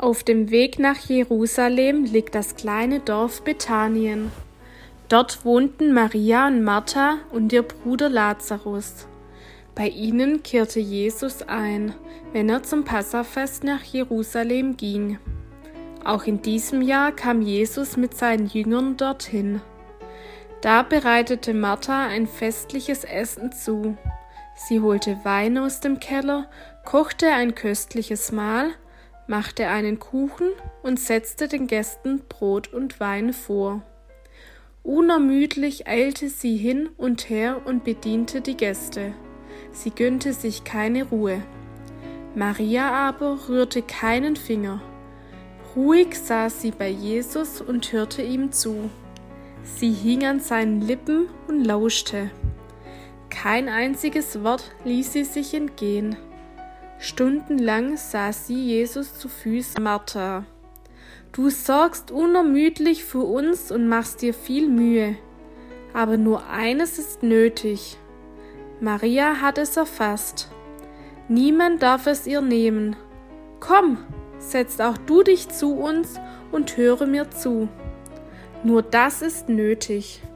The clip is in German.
Auf dem Weg nach Jerusalem liegt das kleine Dorf Bethanien. Dort wohnten Maria und Martha und ihr Bruder Lazarus. Bei ihnen kehrte Jesus ein, wenn er zum Passafest nach Jerusalem ging. Auch in diesem Jahr kam Jesus mit seinen Jüngern dorthin. Da bereitete Martha ein festliches Essen zu. Sie holte Wein aus dem Keller, kochte ein köstliches Mahl, machte einen Kuchen und setzte den Gästen Brot und Wein vor. Unermüdlich eilte sie hin und her und bediente die Gäste. Sie gönnte sich keine Ruhe. Maria aber rührte keinen Finger. Ruhig saß sie bei Jesus und hörte ihm zu. Sie hing an seinen Lippen und lauschte. Kein einziges Wort ließ sie sich entgehen. Stundenlang saß sie Jesus zu Füßen. Martha: Du sorgst unermüdlich für uns und machst dir viel Mühe. Aber nur eines ist nötig. Maria hat es erfasst. Niemand darf es ihr nehmen. Komm, setz auch du dich zu uns und höre mir zu. Nur das ist nötig.